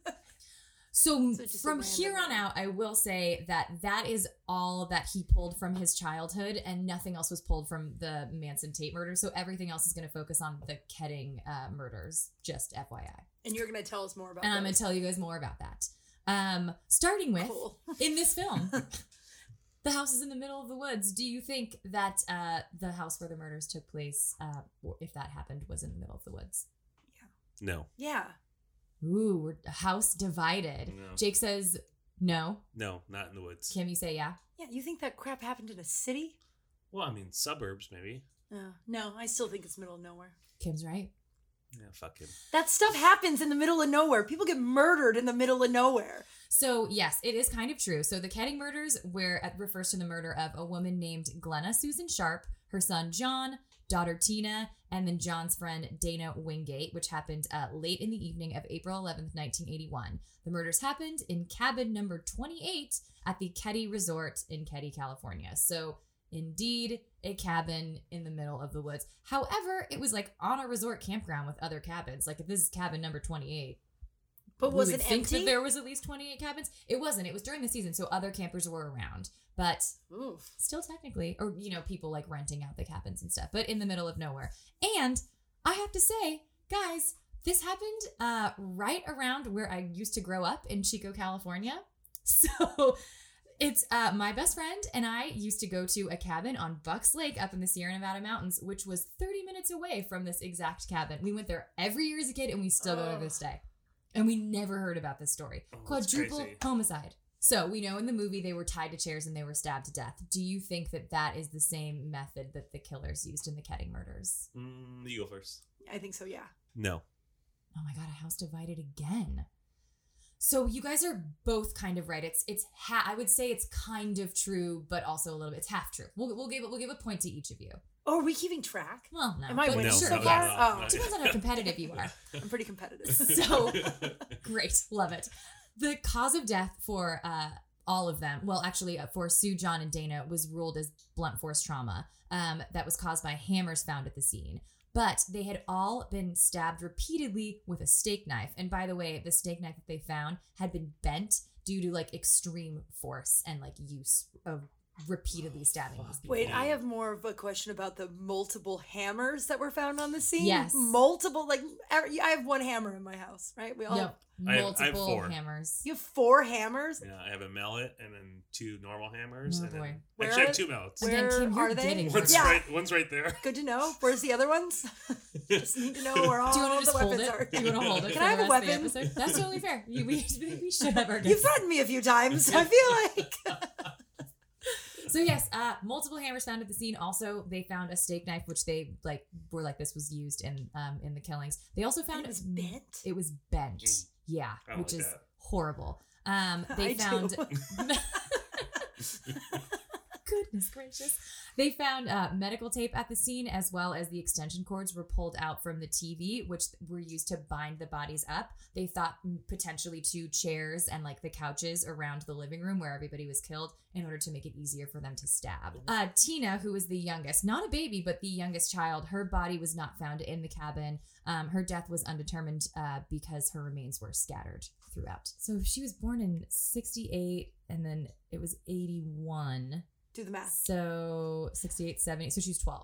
So So just a from random here on one. out, I will say that is all that he pulled from his childhood, and nothing else was pulled from the Manson Tate murder. So everything else is going to focus on the Ketting murders. Just FYI, And you're gonna tell us more about and I'm going those. to tell you guys more about that. Starting with Cool. in this film, the house is in the middle of the woods. Do you think that the house where the murders took place, or if that happened, was in the middle of the woods? No. Yeah. Ooh, we're house divided. No. Jake says no. No, not in the woods. Kim, you say yeah. Yeah, you think that crap happened in a city? Well, I mean, suburbs, maybe. No, I still think it's middle of nowhere. Kim's right. Yeah, fuck him. That stuff happens in the middle of nowhere. People get murdered in the middle of nowhere. So yes, it is kind of true. So the Ketting murders refers to the murder of a woman named Glenna Susan Sharp, her son John, daughter Tina, and then John's friend Dana Wingate, which happened late in the evening of April 11th, 1981. The murders happened in cabin number 28 at the Ketty Resort in Ketty, California. So indeed, a cabin in the middle of the woods. However, it was like on a resort campground with other cabins. Like if this is cabin number 28, But we was would it think empty? that there was at least 28 cabins. It wasn't. It was during the season, so other campers were around. But Oof. still technically, or, people like renting out the cabins and stuff, but in the middle of nowhere. And I have to say, guys, this happened right around where I used to grow up in Chico, California. So it's my best friend and I used to go to a cabin on Bucks Lake up in the Sierra Nevada mountains, which was 30 minutes away from this exact cabin. We went there every year as a kid and we still go to this day. And we never heard about this story. Oh, that's Quadruple crazy. homicide. So we know in the movie they were tied to chairs and they were stabbed to death. Do you think that that is the same method that the killers used in the Ketting murders? You go first. I think so, yeah. No. Oh my God, a house divided again. So you guys are both kind of right. I would say it's kind of true, but also a little bit. It's half true. We'll give a point to each of you. Oh, are we keeping track? Well, no. Am I but winning No, so sure, no, far? no, Oh. no, Depends on how competitive you are. I'm pretty competitive. So great, love it. The cause of death for all of them, well, actually for Sue, John, and Dana, was ruled as blunt force trauma that was caused by hammers found at the scene. But they had all been stabbed repeatedly with a steak knife. And by the way, the steak knife that they found had been bent due to like extreme force and like use of repeatedly stabbing these people. Wait, I have more of a question about the multiple hammers that were found on the scene. Yes. Multiple, like, I have one hammer in my house, right? We all Yep. I have Multiple 4. hammers. You have 4 hammers? Yeah, I have a mallet and then 2 normal hammers. Oh, and boy. then, Where actually, I are- have 2 mallets. Again, Where Kim, you're are they? getting One's there. one's right there. Good to know. Where's the other ones? Just need to know where all Do you want to the just hold weapons it? are. Do you want to hold it Can for I have the a rest of the weapon? episode? That's totally fair. We should have our You've guests. threatened me a few times. I feel like. So yes, multiple hammers found at the scene. Also, they found a steak knife, which they like were like this was used in the killings. They also found it was bent. It was bent. Yeah, I don't which like is that. horrible. They I found. do. Goodness gracious. They found medical tape at the scene, as well as the extension cords were pulled out from the TV, which were used to bind the bodies up. They thought potentially to chairs and like the couches around the living room where everybody was killed in order to make it easier for them to stab. Tina, who was the youngest, not a baby, but the youngest child, her body was not found in the cabin. Her death was undetermined because her remains were scattered throughout. So she was born in 68 and then it was 81. Do the math. So 68, 70. So she's 12.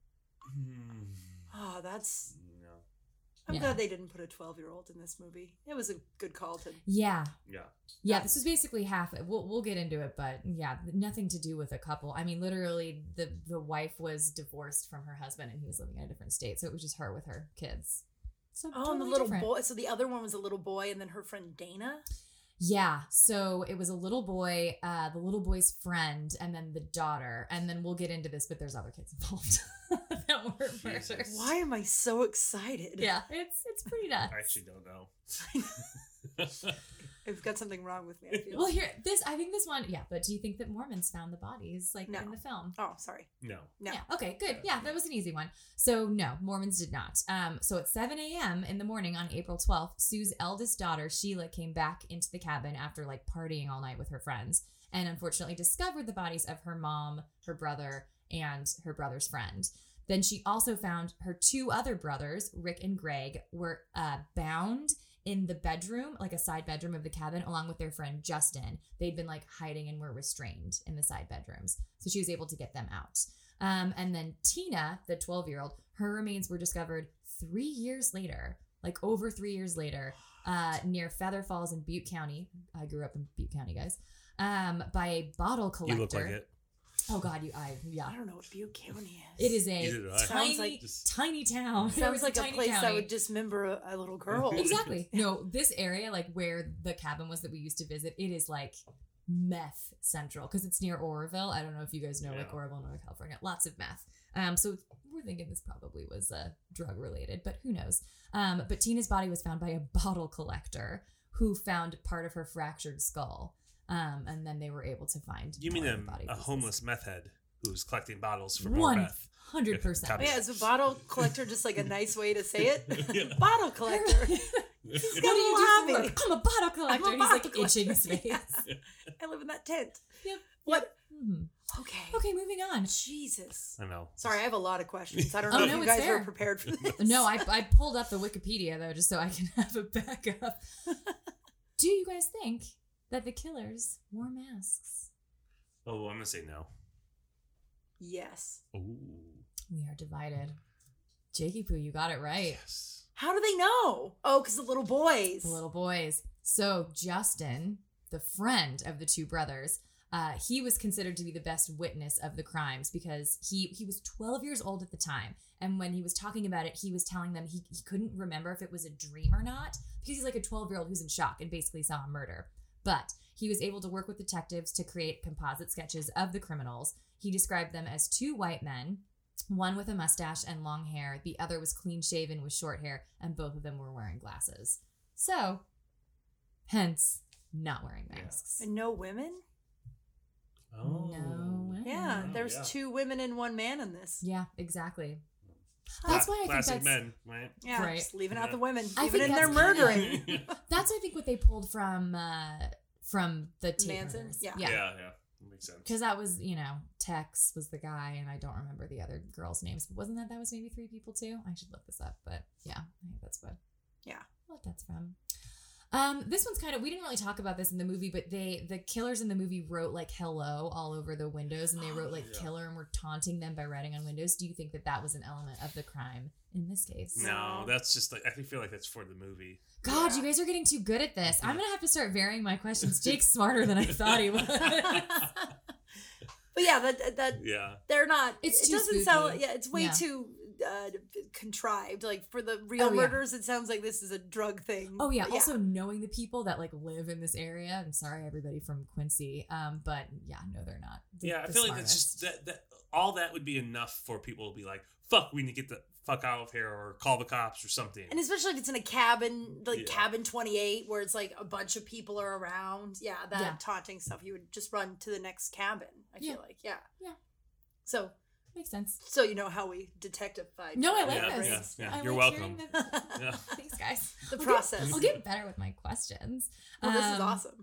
Oh, that's. No. I'm Yeah. glad they didn't put a 12-year-old in this movie. It was a good call to. Yeah. Yeah. Yeah, this was basically half. We'll get into it, but yeah, nothing to do with a couple. I mean, literally, the wife was divorced from her husband, and he was living in a different state, so it was just her with her kids. So Oh, and the totally little different. boy. So the other one was a little boy, and then her friend Dana. Yeah, so it was a little boy, the little boy's friend, and then the daughter, and then we'll get into this, but there's other kids involved that were Jesus. murdered. Why am I so excited? Yeah, it's pretty nuts. I actually don't know. I've got something wrong with me. I feel. Well, I think this one, yeah. But do you think that Mormons found the bodies like No. in the film? Oh, sorry. No. No. Yeah. Okay. Good. Yeah, that was an easy one. So no, Mormons did not. So at 7 a.m. in the morning on April 12th, Sue's eldest daughter Sheila came back into the cabin after like partying all night with her friends, and unfortunately discovered the bodies of her mom, her brother, and her brother's friend. Then she also found her 2 other brothers, Rick and Greg, were bound in the bedroom, like a side bedroom of the cabin, along with their friend Justin. They'd been like hiding and were restrained in the side bedrooms. So she was able to get them out. And then Tina, the 12-year-old, her remains were discovered 3 years later, like over 3 years later, near Feather Falls in Butte County. I grew up in Butte County, guys. By a bottle collector. You look like it. Oh God, yeah. I don't know what Butte County is. It is Neither do I. a Sounds tiny, like- tiny town. It Sounds was like a tiny place that county. would dismember a little girl. Exactly. No, this area, like where the cabin was that we used to visit, it is like meth central because it's near Oroville. I don't know if you guys know like Yeah. Oroville, Northern California. Lots of meth. So we're thinking this probably was drug related, but who knows? But Tina's body was found by a bottle collector who found part of her fractured skull. And then they were able to find. You mean more of the body a pieces. homeless meth head who's collecting bottles for more meth? 100%. Oh, yeah, is a bottle collector just like a nice way to say it? Yeah. Bottle collector. What do got a you little do for hobby. work? I'm a bottle collector. I'm a He's like bottle itching his collector. face. I live in that tent. Yep. What? Mhm. Okay. Okay, moving on. Jesus. I know. Sorry, I have a lot of questions. I don't Oh, know if no, you it's guys fair. were prepared for this. No, I pulled up the Wikipedia though, just so I can have a backup. Do you guys think that the killers wore masks? Oh, I'm gonna say no. Yes. Ooh. We are divided. Jakey Poo, you got it right. Yes. How do they know? Oh, because the little boys. The little boys. So Justin, the friend of the 2 brothers, he was considered to be the best witness of the crimes because he was 12 years old at the time. And when he was talking about it, he was telling them he couldn't remember if it was a dream or not because he's like a 12-year-old who's in shock and basically saw a murder. But he was able to work with detectives to create composite sketches of the criminals. He described them as 2 white men, one with a mustache and long hair. The other was clean shaven with short hair, and both of them were wearing glasses. So, hence, not wearing masks. And no women? Oh. No way. Yeah, Oh, there's yeah. 2 women and 1 man in this. Yeah, exactly. That's why I think Classic that's men, right? Yeah, Right. just leaving out Yeah. the women, I even think in their that's kinda- murdering. that's I think what they pulled from the Tate Manson? murders. Yeah. Yeah, yeah. Makes sense. Because that was, Tex was the guy, and I don't remember the other girls' names. But wasn't that was maybe 3 people too? I should look this up, but yeah, I think that's what that's from. This one's kind of, we didn't really talk about this in the movie, but the killers in the movie wrote like hello all over the windows, and they wrote like killer and were taunting them by writing on windows. Do you think that was an element of the crime in this case? No, that's just like, I feel like that's for the movie. God, you guys are getting too good at this. I'm gonna have to start varying my questions. Jake's smarter than I thought he was. But yeah, that they're not. It too doesn't spooky. sound. Yeah, it's way too contrived. Like for the real murders, it sounds like this is a drug thing. Oh yeah. Also knowing the people that like live in this area. I'm sorry, everybody from Quincy. But yeah, no, they're not. I feel like it's just that all that would be enough for people to be like, "Fuck, we need to get the fuck out of here," or call the cops or something. And especially if it's in a cabin, like cabin 28, where it's like a bunch of people are around. Yeah, that taunting stuff, you would just run to the next cabin. I feel like, yeah. So makes sense. So you know how we detective-fied. No, I like this. Yeah. I You're like welcome. Thanks, guys. The process. I'll get better with my questions. Well, this is awesome.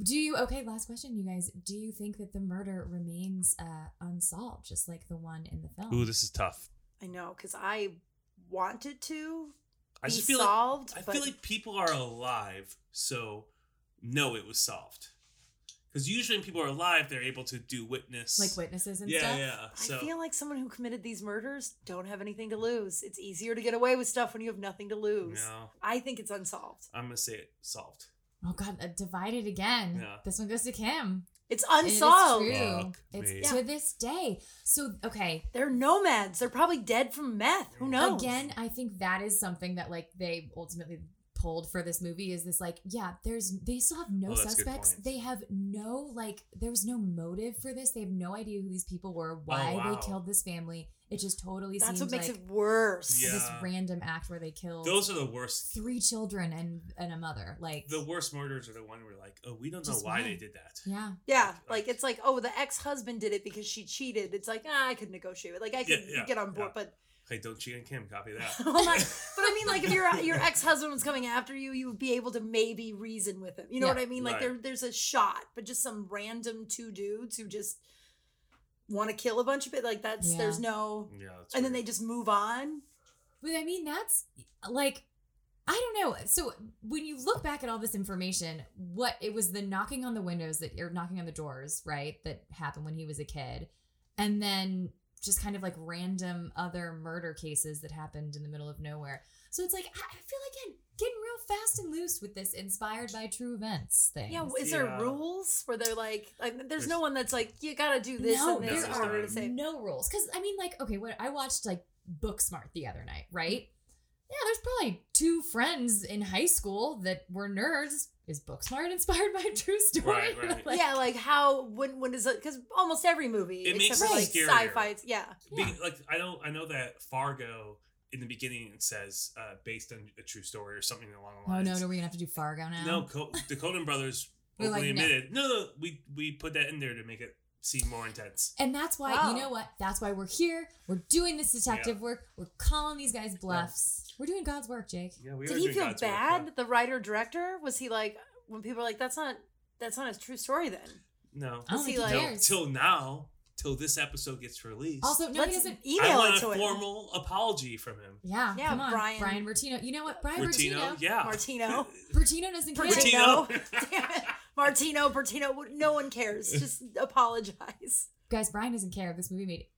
Last question, you guys. Do you think that the murder remains unsolved, just like the one in the film? Ooh, this is tough. I know, because I wanted to I be just feel solved. I feel like people are alive, so no, it was solved. Because usually when people are alive, they're able to do witness. Like witnesses and stuff? Yeah. So, I feel like someone who committed these murders don't have anything to lose. It's easier to get away with stuff when you have nothing to lose. No. I think it's unsolved. I'm going to say it solved. Oh, God, divided again. Yeah. This one goes to Kim. It's unsolved. It is true. Fuck It's me. to this day. So, okay. They're nomads. They're probably dead from meth. Who knows? Again, I think that is something that like they ultimately pulled for this movie is this like, they still have no that's a good suspects. point. They have no there was no motive for this. They have no idea who these people were, why they killed this family. It just totally That's seems what makes like it worse. Yeah. this random act where they killed Those are the worst. 3 children and a mother. Like The worst murders are the one where like, oh, we don't know Just why why? they did that. yeah. Yeah, like it's like, oh, the ex-husband did it because she cheated. It's like, I could negotiate it. Like I could get on board, but Hey, don't cheat on Kim. Copy that. well, but I mean, like if your ex-husband was coming after you, you would be able to maybe reason with him. You know Yeah. what I mean? Like Right. there's a shot, but just some random 2 dudes who just want to kill a bunch of it. Like there's no, Yeah. That's and then weird. they just move on. But I mean, that's like, I don't know. So when you look back at all this information, what it was the knocking on the windows or knocking on the doors, right? That happened when he was a kid. And then just kind of like random other murder cases that happened in the middle of nowhere. So it's like, I feel like getting real fast and loose with this inspired by true events thing. Yeah, is there Yeah. rules where they're like there's no one that's like, you gotta do this No, and there this in there's order not. to say. no rules. Because I mean, like, okay, what I watched like Booksmart the other night, right? Yeah, there's probably 2 friends in high school that were nerds. Is Booksmart inspired by a true story? Right. Like, Yeah, like how when does it? Because almost every movie, It except makes for it like scarier. sci-fi, yeah. Like I know that Fargo in the beginning it says based on a true story or something along the Oh lines. no, we're gonna have to do Fargo now. No, the Coen brothers We're openly like, no. admitted. No, we put that in there to make it seem more intense. And that's why, Wow. you know what? That's why we're here. We're doing this detective work. We're calling these guys bluffs. We're doing God's work, Jake. Yeah, we Did are he doing feel God's work, bad? yeah. The writer director, was he like when people are like, that's not a true story then? No. I don't Was think he he like- cares. Till this episode gets released. Also, no, he Let's doesn't. I email want it a to him. formal apology from him. Yeah, Yeah, come on, Brian- Bertino. You know what, Brian Bertino, Bertino? yeah. Martino. Bertino doesn't care. Bertino. Damn it. Bertino, no one cares. Just apologize. Guys, Brian doesn't care. This movie made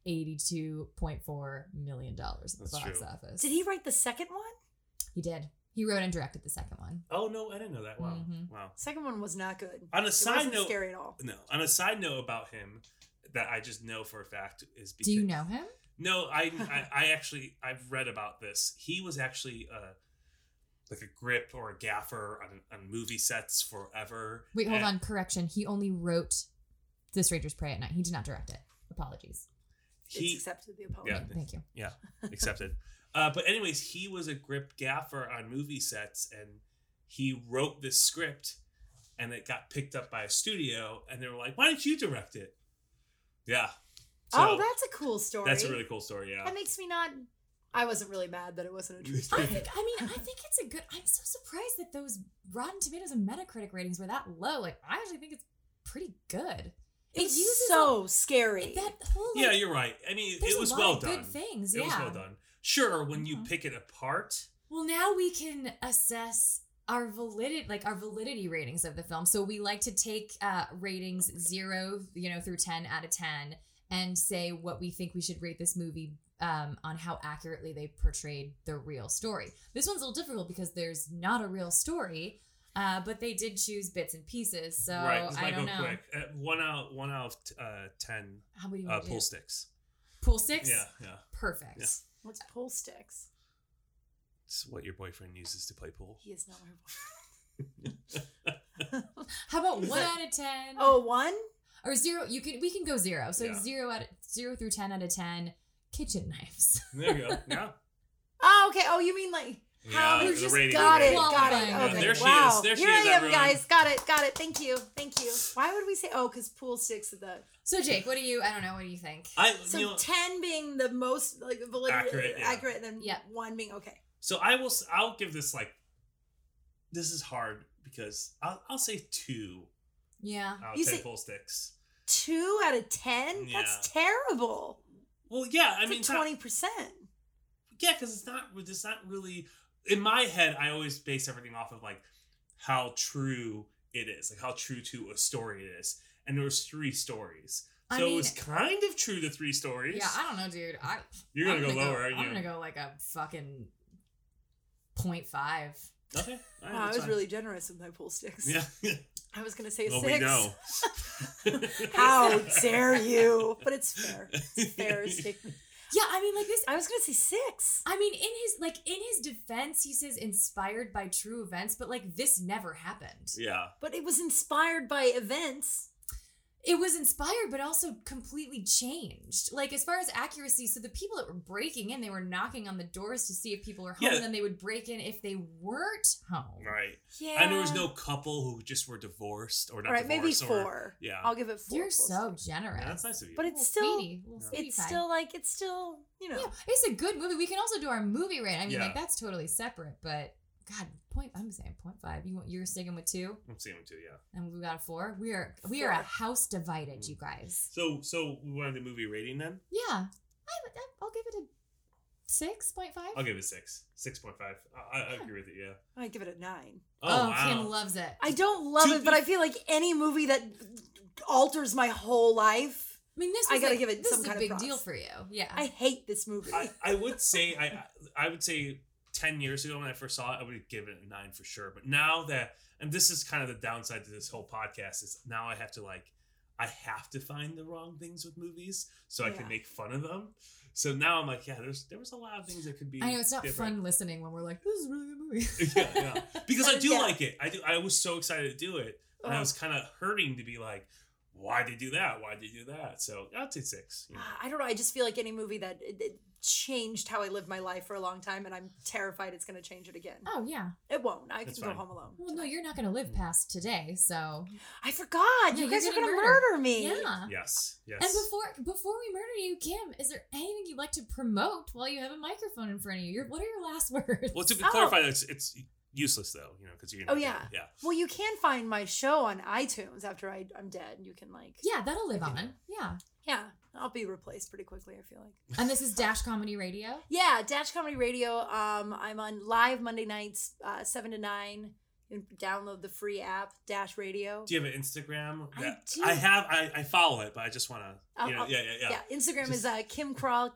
$82.4 million at the That's box true. office. Did he write the second one? He did. He wrote and directed the second one. Oh no, I didn't know that. Wow, Mhm. wow. Second one was not good. On a It side wasn't note, scary at all. no. On a side note about him, that I just know for a fact is because Do you know him? No, I actually I've read about this. He was actually like a grip or a gaffer on movie sets forever. Wait, hold And on. Correction. He only wrote The Strangers Pray at Night. He did not direct it. Apologies. It's He accepted the apology. Yeah. Thank you. yeah accepted. But anyways, he was a grip gaffer on movie sets, and he wrote this script, and it got picked up by a studio, and they were like, "Why don't you direct it?" Yeah. Oh, So, that's a cool story. that's a really cool story. Yeah. That makes me not. I wasn't really mad that it wasn't a true story. I think it's a good. I'm so surprised that those Rotten Tomatoes and Metacritic ratings were that low. Like, I actually think it's pretty good. It was uses so scary. that whole like, Yeah, you're right. I mean, there's it was a lot well of done. good things. It was well done. Sure, when you pick it apart. Well, now we can assess our validity ratings of the film. So we like to take ratings 0, through 10 out of 10, and say what we think we should rate this movie on how accurately they portrayed the real story. This one's a little difficult because there's not a real story, but they did choose bits and pieces. So Right, this I might don't go know. quick. 1 out of 10 How many do you want to pool do? sticks. Pool sticks? Yeah. Perfect. Yeah. What's pool sticks? It's what your boyfriend uses to play pool. He is not my boyfriend. How about 1 out of 10? Oh, 1? Or 0. We can go 0. So Yeah. 0 through 10 out of 10 kitchen knives. There you go. Yeah. Oh, okay. Oh, you mean like how Yeah, we the just rating, got the it, rating. got it. Yeah, Okay, there she wow. is. There she Here is, I am, everyone. guys. Got it. Thank you. Why would we say? Oh, because pool sticks are the So Jake, what do you think? so 10 being the most like Accurate, yeah. accurate, and then Yeah. 1 being okay. So I'll give this like, this is hard because I'll say 2 Yeah. out You of 10 say- pool sticks. 2 out of 10. Yeah. That's terrible. Well, yeah, I It's mean, like it's not- 20%. yeah, because it's not really, in my head, I always base everything off of like how true it is, like how true to a story it is. And there was 3 stories. I So mean- it was kind of true to 3 stories. Yeah, I don't know, dude. You're going to I'm go lower, aren't you? I'm gonna go like a fucking 0.5. Okay. All right, Wow, I that's was fine. really generous with my pool sticks. Yeah. I was gonna say Well, 6. we know. How dare you? But it's fair. It's a fair statement. Yeah, I mean, like this. I was gonna say 6. I mean, in his defense, he says inspired by true events, but like this never happened. Yeah. But it was inspired by events. It was inspired, but also completely changed. Like as far as accuracy, so the people that were breaking in, they were knocking on the doors to see if people were home, Yeah. and then they would break in if they weren't home. Right. Yeah. And there was no couple who just were divorced or not All right, maybe divorced. 4. Yeah. I'll give it 4. You're pool so sticks. generous. Yeah, that's nice of you. But Little it's still sweetie, little sweetie it's pie. still Yeah, it's a good movie. We can also do our movie rate. I mean, Yeah. like that's totally separate. But God, I'm saying 0.5. You're sticking with 2, I'm seeing it too, yeah. and we got a 4. We are a 4. house divided, you guys. So we wanted the movie rating then? Yeah, I'll give it a 6.5. I'll give it 6. 6.5. I agree with it, yeah. I give it a 9. Oh, wow. Kim loves it. I don't love To it, but I feel like any movie that alters my whole life. I mean, this I was gotta like, give it this some is kind a of big props. deal for you. Yeah. I hate this movie. I would say I would say 10 years ago when I first saw it, I would give it a 9 for sure. But now that, and this is kind of the downside to this whole podcast, is now I have to find the wrong things with movies so I Yeah. can make fun of them. So now I'm like, yeah, there was a lot of things that could be. I know it's not different. fun listening when we're like, this is a really good movie. yeah. Because I do Yeah. like it. I was so excited to do it. And I Oh. was kind of hurting to be like, why'd they do that? Why'd they do that? So I'd say 6. You know. I don't know. I just feel like any movie that it changed how I lived my life for a long time, and I'm terrified it's going to change it again. Oh yeah. It won't. I can That's go fine. home alone. Well, no, you're not gonna live past today, so I forgot. Yeah, You you're guys are getting going to murdered. murder me. yeah. Yes. And before we murder you, Kim, is there anything you'd like to promote while you have a microphone in front of you? What are your last words? Well, to Oh. clarify, it's useless though, because you're. Oh, not yeah. dead. Yeah. Well, you can find my show on iTunes after I'm dead. You can Yeah, that'll live Okay. on. Yeah. yeah, I'll be replaced pretty quickly, I feel like. And this is Dash Comedy Radio. Yeah, Dash Comedy Radio. I'm on live Monday nights, 7 to 9. You can download the free app, Dash Radio. Do you have an Instagram? I do. I follow it, but I just want to. I'll- Yeah. Yeah, Instagram is Kim Kral,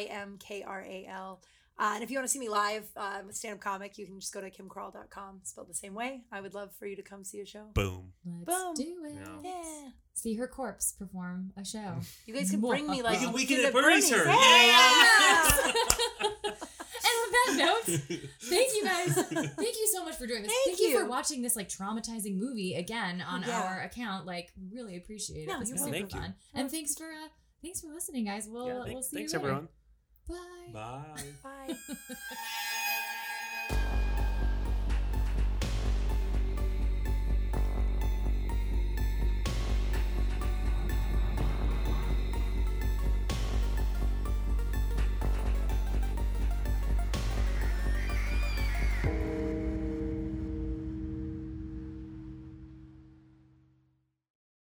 KYMKRAL. And if you want to see me live, I'm a stand-up comic, you can just go to kimkral.com, spelled the same way. I would love for you to come see a show. Boom. Let's Boom. do it. Yeah. Yeah. See her corpse perform a show. You guys can bring me like We can Weekend at Bernie's her. Yeah. And on that note, thank you guys. Thank you so much for doing this. Thank you you. for watching this like traumatizing movie again on Yeah. our account. Like, we really appreciate it. No, This you're was super welcome. Thank you. fun. And thanks for listening, guys. We'll see Thanks you later. everyone. Bye. Bye. Bye.